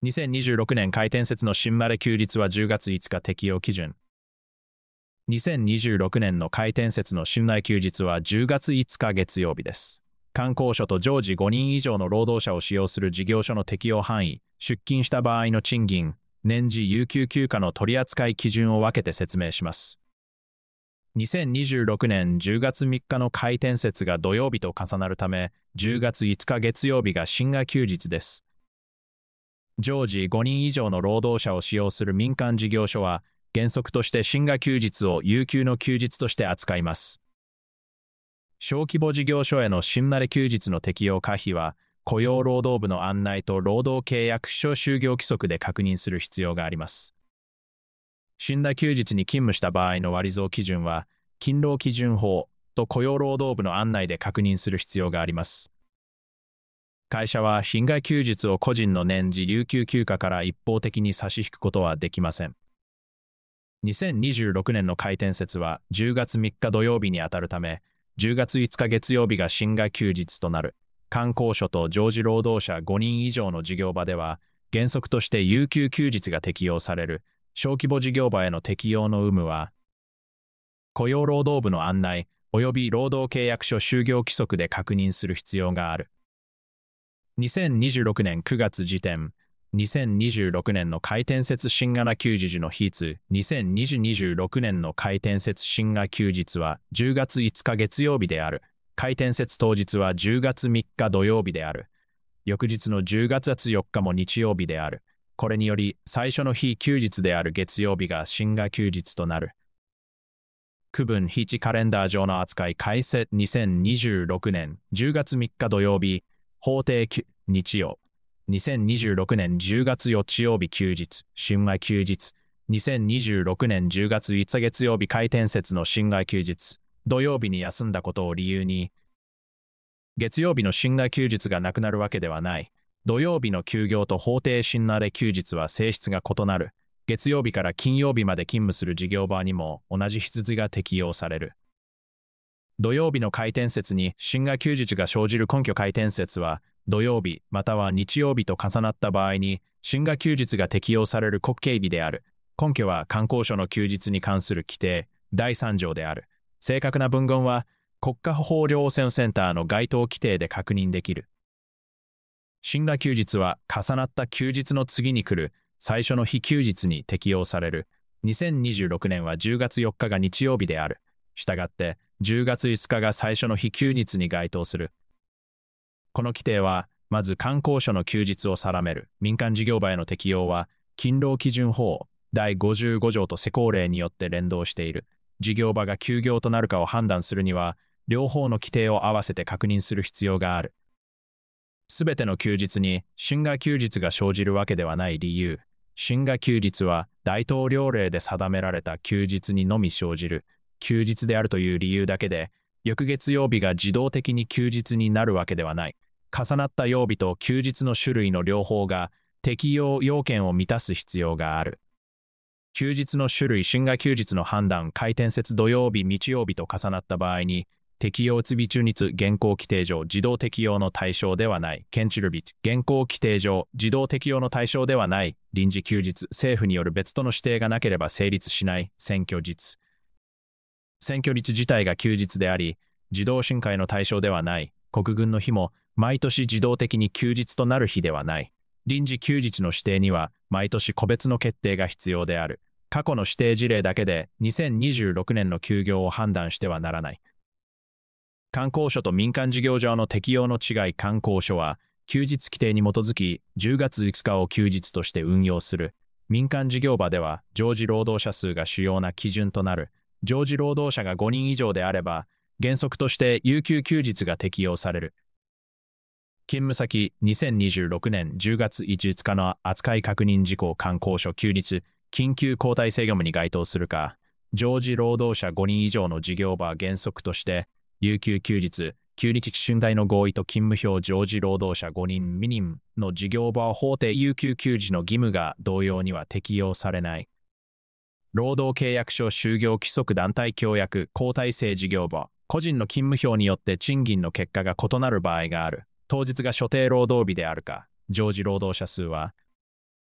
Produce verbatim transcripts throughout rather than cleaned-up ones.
にせんにじゅうろくねん回転節の新丸休日はじゅうがついつか適用基準。にせんにじゅうろくねんの回転節の新丸休日はじゅうがついつか月曜日です。観光所と常時ごにん以上の労働者を使用する事業所の適用範囲、出勤した場合の賃金、年次有給休暇の取扱い基準を分けて説明します。にせんにじゅうろくねんじゅうがつみっかの回転節が土曜日と重なるため、じゅうがついつか月曜日が新丸休日です。常時ごにん以上の労働者を使用する民間事業所は、原則として新丸休日を有給の休日として扱います。小規模事業所への新丸休日の適用可否は、雇用労働部の案内と労働契約書就業規則で確認する必要があります。新丸休日に勤務した場合の割増基準は、勤労基準法と雇用労働部の案内で確認する必要があります。会社は新丸休日を個人の年次有給休暇から一方的に差し引くことはできません。にせんにじゅうろくねんの回転節はじゅうがつみっか土曜日にあたるため、じゅうがついつか月曜日が新丸休日となる。観光所と常時労働者ごにん以上の事業場では、原則として有給休日が適用される。小規模事業場への適用の有無は、雇用労働部の案内及び労働契約書就業規則で確認する必要がある。にせんにじゅうろくねんくがつ時点、にせんにじゅうろくねんの回転節新丸休日の日数、にせんにじゅうろくねんの回転節新丸休日はじゅうがついつか月曜日である。回転節当日はじゅうがつみっか土曜日である。翌日のじゅうがつよっかも日曜日である。これにより最初の日休日である月曜日が新丸休日となる。区分日カレンダー上の扱い改正にせんにじゅうろくねんじゅうがつみっか土曜日、法定日曜。にせんにじゅうろくねんじゅうがつよっか曜日休日、新丸休日。にせんにじゅうろくねんじゅうがついつか月曜日回転節の新丸休日。土曜日に休んだことを理由に、月曜日の新丸休日がなくなるわけではない。土曜日の休業と法定新丸休日は性質が異なる。月曜日から金曜日まで勤務する事業場にも同じ羊が適用される。土曜日の回転節に新丸休日が生じる根拠回転節は、土曜日または日曜日と重なった場合に、新丸休日が適用される国慶日である。根拠は観光所の休日に関する規定、だいさん条である。正確な文言は、国家法令線センターの該当規定で確認できる。新丸休日は重なった休日の次に来る最初の日休日に適用される。にせんにじゅうろくねんはじゅうがつよっかが日曜日である。したがって、じゅうがついつかが最初の日休日に該当する。この規定は、まず観光所の休日を定める民間事業場への適用は、勤労基準法だいごじゅうご条と施行令によって連動している。事業場が休業となるかを判断するには、両方の規定を合わせて確認する必要がある。すべての休日に新丸休日が生じるわけではない理由。新丸休日は大統領令で定められた休日にのみ生じる休日であるという理由だけで、翌月曜日が自動的に休日になるわけではない。重なった曜日と休日の種類の両方が適用要件を満たす必要がある。休日の種類新丸休日の判断回転節土曜日日曜日と重なった場合に、適用日中日現行規定上自動適用の対象ではない。検知る日現行規定上自動適用の対象ではない。臨時休日政府による別途の指定がなければ成立しない。選挙日選挙日自体が休日であり、自動巡回の対象ではない。国軍の日も毎年自動的に休日となる日ではない。臨時休日の指定には毎年個別の決定が必要である。過去の指定事例だけでにせんにじゅうろくねんの休業を判断してはならない。観光所と民間事業場の適用の違い。観光所は休日規定に基づきじゅうがついつかを休日として運用する。民間事業場では常時労働者数が主要な基準となる。常時労働者がごにん以上であれば、原則として有給休日が適用される。勤務先にせんにじゅうろくねんじゅうがついつかの扱い確認事項。観光所休日緊急交代制業務に該当するか。常時労働者ごにん以上の事業場原則として有給休日休日春代の合意と勤務表常時労働者ごにん未任の事業場法定有給休日の義務が同様には適用されない。労働契約書就業規則団体協約交代制事業場個人の勤務表によって賃金の結果が異なる場合がある。当日が所定労働日であるか、常時労働者数は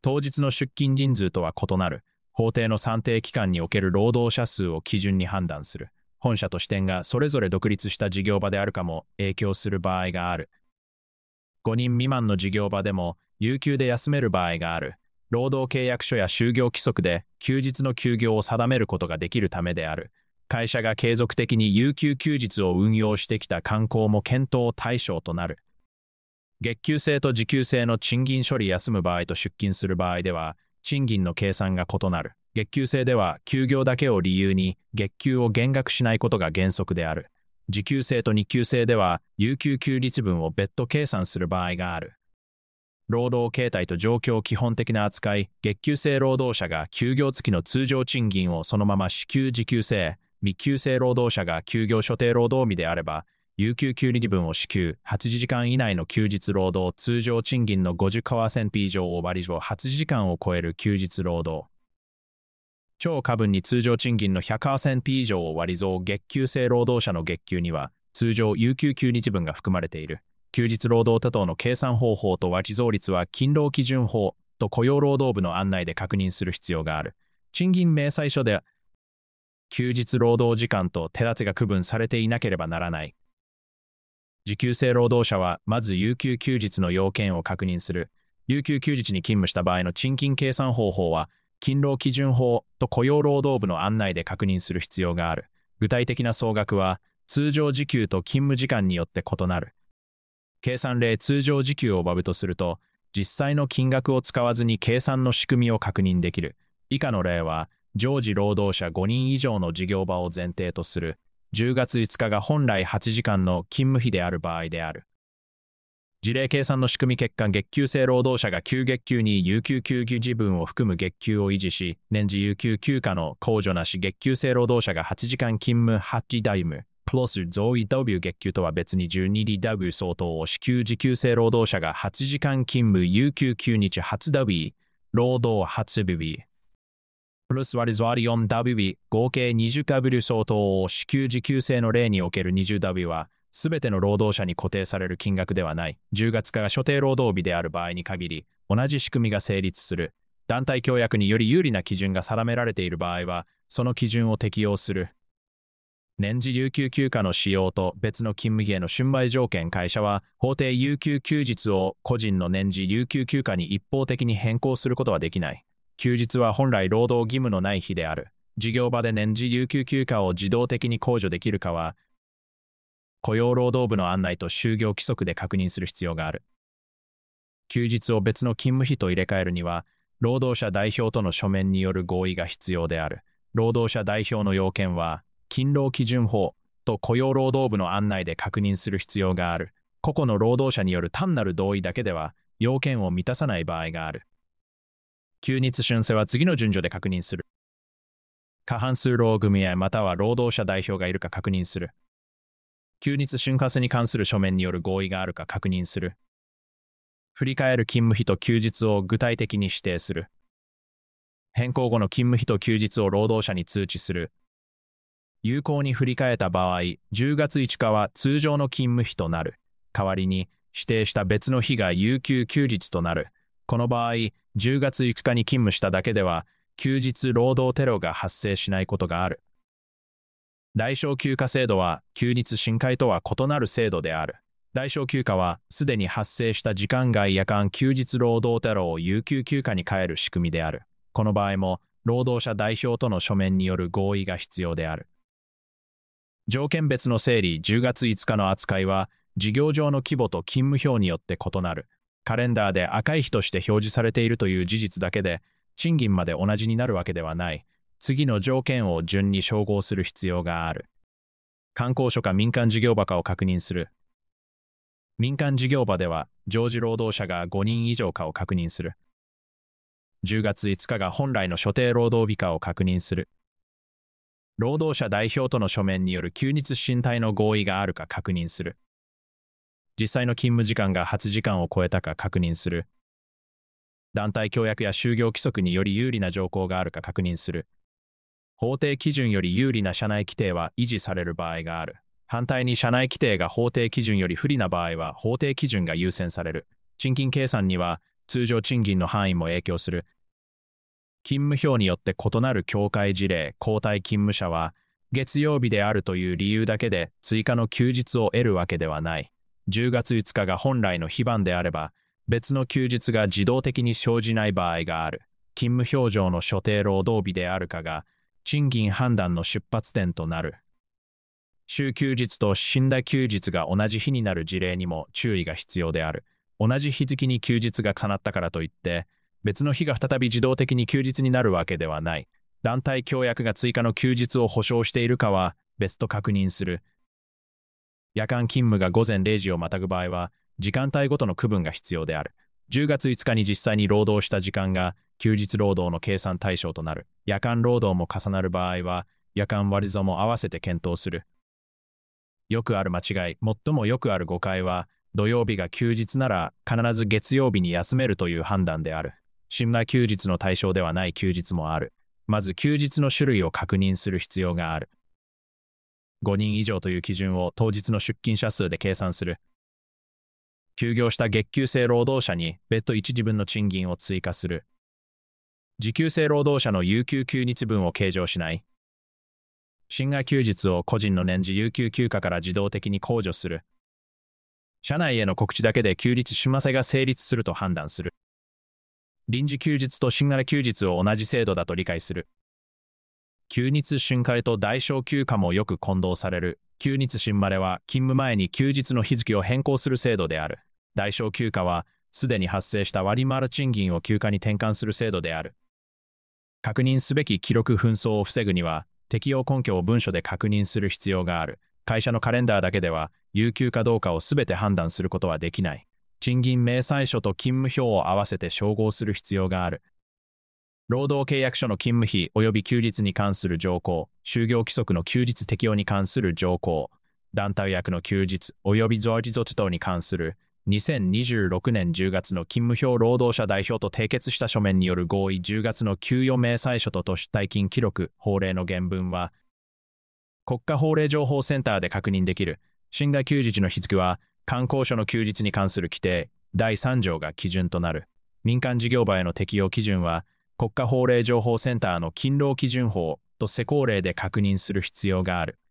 当日の出勤人数とは異なる、法定の算定期間における労働者数を基準に判断する。本社と支店がそれぞれ独立した事業場であるかも影響する場合がある。ごにん未満の事業場でも有給で休める場合がある。労働契約書や就業規則で休日の休業を定めることができるためである。会社が継続的に有給休日を運用してきた慣行も検討対象となる。月給制と時給制の賃金処理休む場合と出勤する場合では、賃金の計算が異なる。月給制では休業だけを理由に月給を減額しないことが原則である。時給制と日給制では有給休日分を別途計算する場合がある。労働形態と状況基本的な扱い、月給制労働者が休業付きの通常賃金をそのまま支給時給制、未給制労働者が休業所定労働日であれば、有給休日分を支給、はちじかん以内の休日労働、通常賃金の ごじゅっパーセント 以上を割り上はちじかんを超える休日労働。超過分に通常賃金の ひゃくパーセント 以上を割り増月給制労働者の月給には通常有給休日分が含まれている。休日労働等の計算方法と割増率は勤労基準法と雇用労働部の案内で確認する必要がある。賃金明細書で休日労働時間と手当が区分されていなければならない。時給制労働者はまず有給休日の要件を確認する。有給休日に勤務した場合の賃金計算方法は勤労基準法と雇用労働部の案内で確認する必要がある。具体的な総額は通常時給と勤務時間によって異なる。計算例通常時給をバブとすると、実際の金額を使わずに計算の仕組みを確認できる。以下の例は、常時労働者ごにん以上の事業場を前提とする。じゅうがついつかが本来はちじかんの勤務日である場合である。事例計算の仕組み結果、月給制労働者が旧月給に有給休日分を含む月給を維持し、年次有給休暇の控除なし月給制労働者がはちじかん勤務はちダイム、プラス増位 W 月給とは別に じゅうにダブリュー 相当を支給時給制労働者がはちじかん勤務有給休日はちダブリュー、労働はちダブリュー、プラス割り増割り よんダブリュー、合計 にじゅうダブリュー 相当を支給時給制の例における にじゅうダブリュー は、すべての労働者に固定される金額ではない。じゅうがつから所定労働日である場合に限り、同じ仕組みが成立する。団体協約により有利な基準が定められている場合は、その基準を適用する。年次有給休暇の使用と別の勤務日への春売条件。会社は、法定有給休日を個人の年次有給休暇に一方的に変更することはできない。休日は本来労働義務のない日である。事業場で年次有給休暇を自動的に控除できるかは、雇用労働部の案内と就業規則で確認する必要がある。休日を別の勤務日と入れ替えるには、労働者代表との書面による合意が必要である。労働者代表の要件は、勤労基準法と雇用労働部の案内で確認する必要がある。個々の労働者による単なる同意だけでは、要件を満たさない場合がある。休日春世は次の順序で確認する。過半数労組合または労働者代表がいるか確認する。休日春夏に関する書面による合意があるか確認する。振り返る勤務日と休日を具体的に指定する。変更後の勤務日と休日を労働者に通知する。有効に振り替えた場合、じゅうがついつかは通常の勤務日となる。代わりに指定した別の日が有給休日となる。この場合、じゅうがついつかに勤務しただけでは、休日労働テロが発生しないことがある。代償休暇制度は休日新改とは異なる制度である。代償休暇はすでに発生した時間外夜間休日労働テロを有給休暇に変える仕組みである。この場合も労働者代表との書面による合意が必要である。条件別の整理じゅうがついつかの扱いは事業上の規模と勤務表によって異なる。カレンダーで赤い日として表示されているという事実だけで賃金まで同じになるわけではない。次の条件を順に照合する必要がある。観光所か民間事業場かを確認する。民間事業場では常時労働者がごにん以上かを確認する。じゅうがついつかが本来の所定労働日かを確認する。労働者代表との書面による休日身体の合意があるか確認する。実際の勤務時間がはちじかんを超えたか確認する。団体協約や就業規則により有利な条項があるか確認する。法定基準より有利な社内規定は維持される場合がある。反対に社内規定が法定基準より不利な場合は法定基準が優先される。賃金計算には通常賃金の範囲も影響する。勤務表によって異なる協会事例、交代勤務者は、月曜日であるという理由だけで追加の休日を得るわけではない。じゅうがついつかが本来の非番であれば、別の休日が自動的に生じない場合がある。勤務表上の所定労働日であるかが、賃金判断の出発点となる。週休日と寝台休日が同じ日になる事例にも注意が必要である。同じ日付に休日が重なったからといって、別の日が再び自動的に休日になるわけではない。団体協約が追加の休日を保証しているかは別途確認する。夜間勤務が午前れいじをまたぐ場合は、時間帯ごとの区分が必要である。じゅうがついつかに実際に労働した時間が休日労働の計算対象となる。夜間労働も重なる場合は、夜間割増も合わせて検討する。よくある間違い、最もよくある誤解は、土曜日が休日なら必ず月曜日に休めるという判断である。寝台休日の対象ではない休日もある。まず休日の種類を確認する必要がある。ごにん以上という基準を当日の出勤者数で計算する。休業した月給制労働者に別途一時分の賃金を追加する。時給制労働者の有給休日分を計上しない。寝台休日を個人の年次有給休暇から自動的に控除する。社内への告知だけで休日終末が成立すると判断する。臨時休日と寝台休日を同じ制度だと理解する。休日春晴れと代償休暇もよく混同される。休日春晴れは勤務前に休日の日付を変更する制度である。代償休暇はすでに発生した割増賃金を休暇に転換する制度である。確認すべき記録紛争を防ぐには、適用根拠を文書で確認する必要がある。会社のカレンダーだけでは、有給かどうかをすべて判断することはできない。賃金明細書と勤務表を合わせて照合する必要がある。労働契約書の勤務日及び休日に関する条項、就業規則の休日適用に関する条項、団体役の休日及び増日等に関するにせんにじゅうろくねんじゅうがつの勤務表労働者代表と締結した書面による合意じゅうがつの給与明細書と都市退勤記録法令の原文は、国家法令情報センターで確認できる。寝台休日の日付は、官公書の休日に関する規定だいさん条が基準となる。民間事業場への適用基準は、国家法令情報センターの勤労基準法と施行令で確認する必要がある。